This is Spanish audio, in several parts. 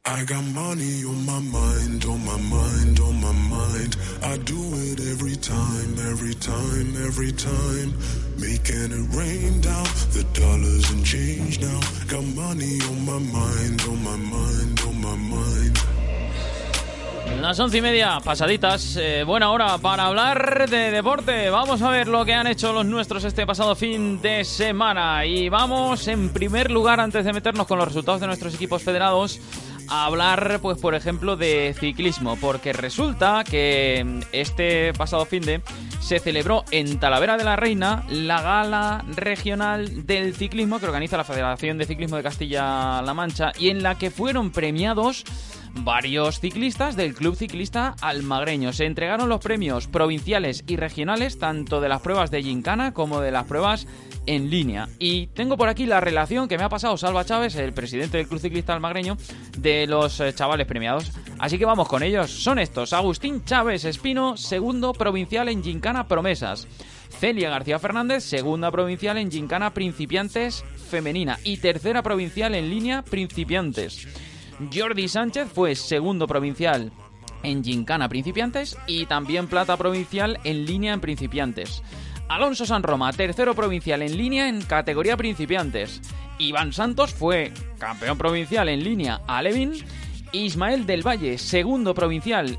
I got money on my mind, on my mind, on my mind. I do it every time, every time, every time. Making it rain down, the dollars and change now. Got money on my mind, on my mind, on my mind. Las 11:30, pasaditas, buena hora para hablar de deporte. Vamos a ver lo que han hecho los nuestros este pasado fin de semana. Y vamos, en primer lugar, antes de meternos con los resultados de nuestros equipos federados, a hablar, pues por ejemplo, de ciclismo. Porque resulta que este pasado finde se celebró en Talavera de la Reina la gala regional del ciclismo que organiza la Federación de Ciclismo de Castilla-La Mancha, y en la que fueron premiados varios ciclistas del Club Ciclista Almagreño. Se entregaron los premios provinciales y regionales, tanto de las pruebas de gincana como de las pruebas en línea. Y tengo por aquí la relación que me ha pasado Salva Chávez, el presidente del Club Ciclista Almagreño, de los chavales premiados. Así que vamos con ellos. Son estos: Agustín Chávez Espino, segundo provincial en gincana promesas; Celia García Fernández, segunda provincial en gincana principiantes femenina y tercera provincial en línea principiantes; Jordi Sánchez fue segundo provincial en gincana principiantes y también plata provincial en línea en principiantes; Alonso San Roma, tercero provincial en línea en categoría principiantes; Iván Santos fue campeón provincial en línea alevín; Ismael del Valle, segundo provincial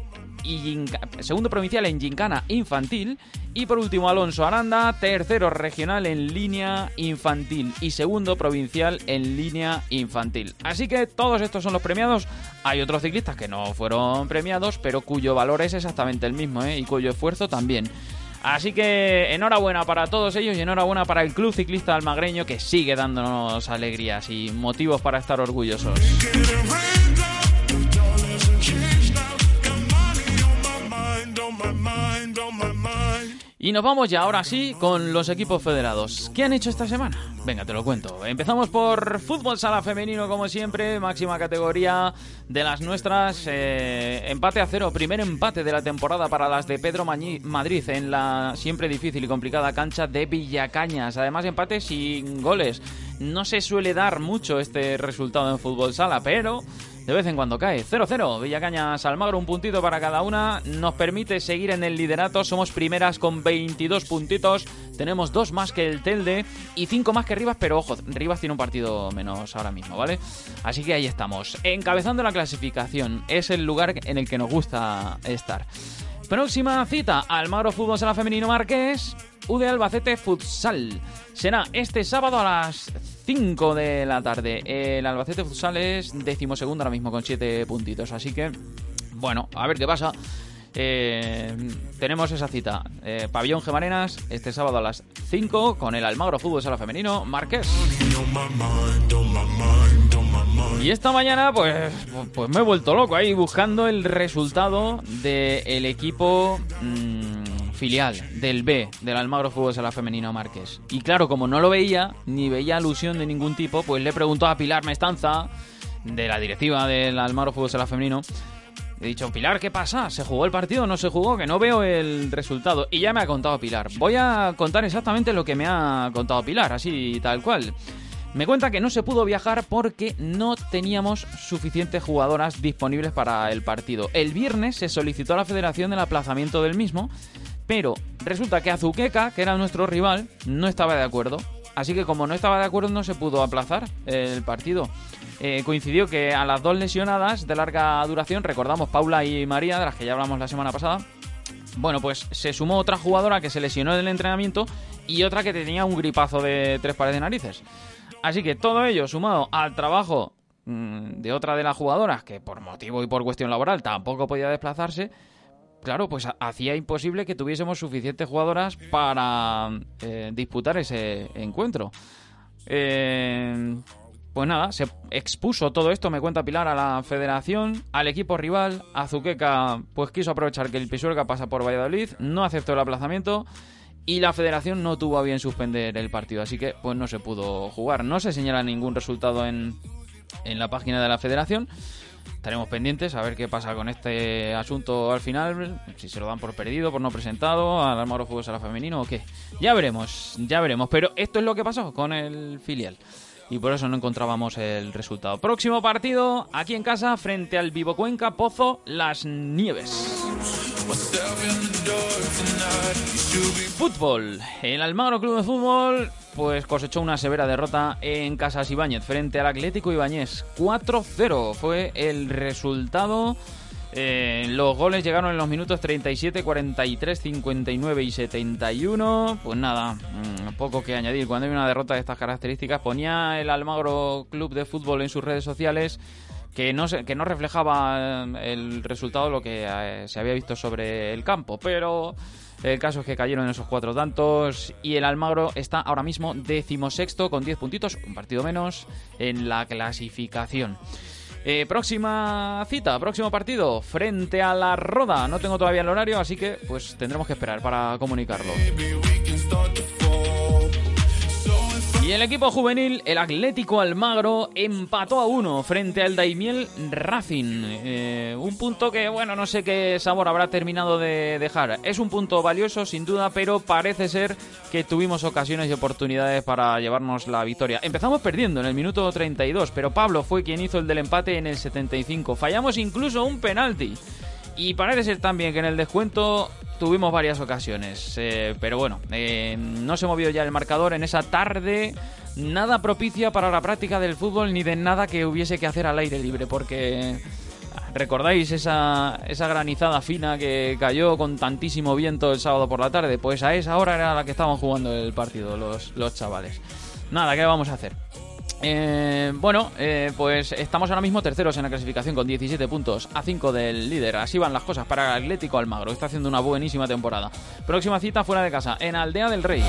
en gincana infantil; y por último Alonso Aranda, tercero regional en línea infantil y segundo provincial en línea infantil. Así que todos estos son los premiados. Hay otros ciclistas que no fueron premiados, pero cuyo valor es exactamente el mismo, y cuyo esfuerzo también. Así que enhorabuena para todos ellos y enhorabuena para el Club Ciclista Almagreño, que sigue dándonos alegrías y motivos para estar orgullosos. Y nos vamos ya, ahora sí, con los equipos federados. ¿Qué han hecho esta semana? Venga, te lo cuento. Empezamos por fútbol sala femenino, como siempre, máxima categoría de las nuestras. Empate a 0, primer empate de la temporada para las de Pedro Madrid en la siempre difícil y complicada cancha de Villacañas. Además, empate sin goles. No se suele dar mucho este resultado en fútbol sala, pero de vez en cuando cae. 0-0, Villacañas Almagro, un puntito para cada una. Nos permite seguir en el liderato. Somos primeras con 22 puntitos. Tenemos 2 más que el Telde y 5 más que Rivas, pero ojo, Rivas tiene un partido menos ahora mismo, ¿vale? Así que ahí estamos, encabezando la clasificación. Es el lugar en el que nos gusta estar. Próxima cita: Almagro Fútbol Sala Femenino Marqués, UD Albacete Futsal. Será este sábado a las 5 de la tarde. El Albacete Futsal es 12º ahora mismo con 7 puntitos. Así que, bueno, a ver qué pasa. Tenemos esa cita, Pabellón Gemarenas, este sábado a las 5 con el Almagro Fútbol Sala Femenino Marqués. Y esta mañana pues me he vuelto loco ahí buscando el resultado del equipo filial del B, del Almagro Fútbol Sala Femenino Marqués. Y claro, como no lo veía, ni veía alusión de ningún tipo, pues le preguntó a Pilar Mestanza, de la directiva del Almagro Fútbol Sala Femenino. He dicho: Pilar, ¿qué pasa? ¿Se jugó el partido o no se jugó? Que no veo el resultado. Y ya me ha contado Pilar. Voy a contar exactamente lo que me ha contado Pilar, así tal cual. Me cuenta que no se pudo viajar porque no teníamos suficientes jugadoras disponibles para el partido. El viernes se solicitó a la federación el aplazamiento del mismo, pero resulta que Azuqueca, que era nuestro rival, no estaba de acuerdo. Así que como no estaba de acuerdo, no se pudo aplazar el partido. Coincidió que a las 2 lesionadas de larga duración, recordamos Paula y María, de las que ya hablamos la semana pasada, bueno, pues se sumó otra jugadora que se lesionó en el entrenamiento y otra que tenía un gripazo de 3 pares de narices. Así que todo ello sumado al trabajo de otra de las jugadoras, que por motivo y por cuestión laboral tampoco podía desplazarse, claro, pues hacía imposible que tuviésemos suficientes jugadoras para disputar ese encuentro. Pues nada, se expuso todo esto, me cuenta Pilar, a la federación, al equipo rival. Azuqueca pues quiso aprovechar que el Pisuerga pasa por Valladolid, no aceptó el aplazamiento y la federación no tuvo a bien suspender el partido, así que pues no se pudo jugar. No se señala ningún resultado en la página de la federación. Estaremos pendientes a ver qué pasa con este asunto al final, si se lo dan por perdido, por no presentado al Almagro Fútbol Sala Femenino o qué. Ya veremos, pero esto es lo que pasó con el filial. y por eso no encontrábamos el resultado. Próximo partido aquí en casa frente al Vivo Cuenca Pozo Las Nieves. Fútbol. El Almagro Club de Fútbol pues cosechó una severa derrota en Casas Ibáñez frente al Atlético Ibáñez. 4-0 fue el resultado. Los goles llegaron en los minutos 37, 43, 59 y 71. Pues nada, poco que añadir. Cuando hay una derrota de estas características, ponía el Almagro Club de Fútbol en sus redes sociales que no reflejaba el resultado lo que se había visto sobre el campo, pero el caso es que cayeron esos 4 tantos y el Almagro está ahora mismo 16º con 10 puntitos, un partido menos en la clasificación. Próxima cita, próximo partido frente a La Roda. No tengo todavía el horario, así que pues tendremos que esperar para comunicarlo. Y el equipo juvenil, el Atlético Almagro, empató a 1 frente al Daimiel Racing. Un punto que, bueno, no sé qué sabor habrá terminado de dejar. Es un punto valioso, sin duda, pero parece ser que tuvimos ocasiones y oportunidades para llevarnos la victoria. Empezamos perdiendo en el minuto 32, pero Pablo fue quien hizo el del empate en el 75. Fallamos incluso un penalti. Y parece ser también que en el descuento tuvimos varias ocasiones, pero bueno, no se movió ya el marcador en esa tarde, nada propicia para la práctica del fútbol ni de nada que hubiese que hacer al aire libre, porque ¿recordáis esa granizada fina que cayó con tantísimo viento el sábado por la tarde? Pues a esa hora era la que estaban jugando el partido los chavales. Nada, ¿qué vamos a hacer? Pues estamos ahora mismo terceros en la clasificación con 17 puntos a 5 del líder. Así van las cosas para el Atlético Almagro, que está haciendo una buenísima temporada. Próxima cita fuera de casa, en Aldea del Rey.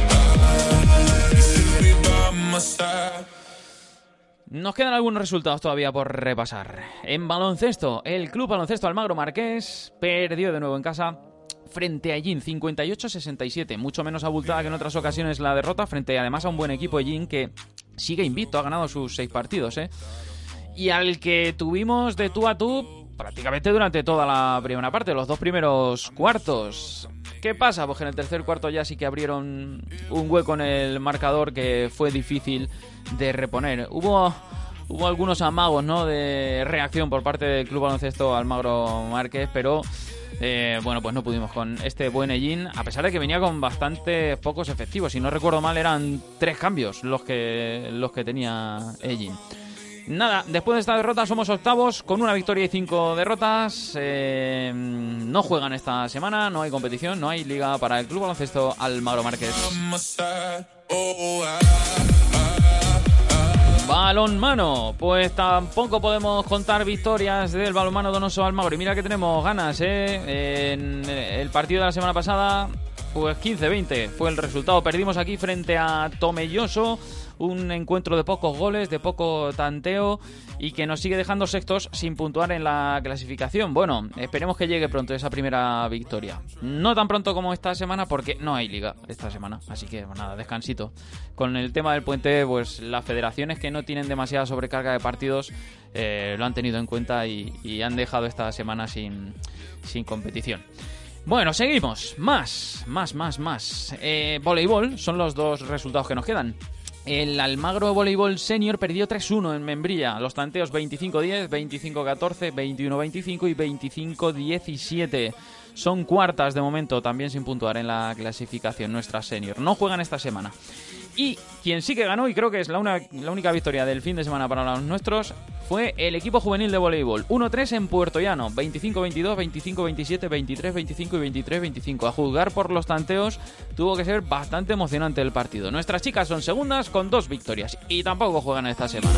Nos quedan algunos resultados todavía por repasar. En baloncesto, el Club Baloncesto Almagro Marqués perdió de nuevo en casa frente a Ellín, 58-67, mucho menos abultada que en otras ocasiones la derrota, frente además a un buen equipo Ellín que sigue invicto, ha ganado sus 6 partidos, y al que tuvimos de tú a tú prácticamente durante toda la primera parte, los 2 primeros cuartos. ¿Qué pasa? Pues que en el tercer cuarto ya sí que abrieron un hueco en el marcador que fue difícil de reponer. Hubo algunos amagos, ¿no?, de reacción por parte del Club Baloncesto Almagro Marqués, pero pues no pudimos con este buen Ellín, a pesar de que venía con bastante pocos efectivos. Si no recuerdo mal, eran 3 cambios los que tenía Ellín. Nada, después de esta derrota somos octavos con una victoria y 5 derrotas. No juegan esta semana, no hay competición, no hay liga para el Club Baloncesto Almagro Marqués. Balonmano, pues tampoco podemos contar victorias del balonmano Donoso Almagro. Y mira que tenemos ganas, En el partido de la semana pasada, pues 15-20 fue el resultado. Perdimos aquí frente a Tomelloso, un encuentro de pocos goles, de poco tanteo, y que nos sigue dejando sextos sin puntuar en la clasificación. Bueno, esperemos que llegue pronto esa primera victoria. No tan pronto como esta semana, porque no hay liga esta semana, así que bueno, nada, descansito. Con el tema del puente, pues las federaciones que no tienen demasiada sobrecarga de partidos lo han tenido en cuenta y han dejado esta semana sin competición. Bueno, seguimos. Más. Voleibol son los 2 resultados que nos quedan. El Almagro Voleibol Senior perdió 3-1 en Membrilla. Los tanteos 25-10, 25-14, 21-25 y 25-17. Son cuartas de momento, también sin puntuar en la clasificación nuestra Senior. No juegan esta semana. Y quien sí que ganó, y creo que es la única victoria del fin de semana para los nuestros, fue el equipo juvenil de voleibol. 1-3 en Puerto Llano, 25-22, 25-27, 23-25 y 23-25. A juzgar por los tanteos, tuvo que ser bastante emocionante el partido. Nuestras chicas son segundas con 2 victorias y tampoco juegan esta semana.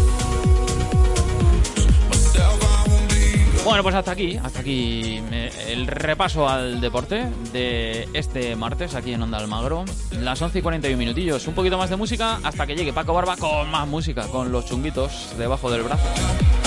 Bueno, pues hasta aquí el repaso al deporte de este martes aquí en Onda Almagro. Las 11:41 minutillos, un poquito más de música hasta que llegue Paco Barba con más música, con los chunguitos debajo del brazo.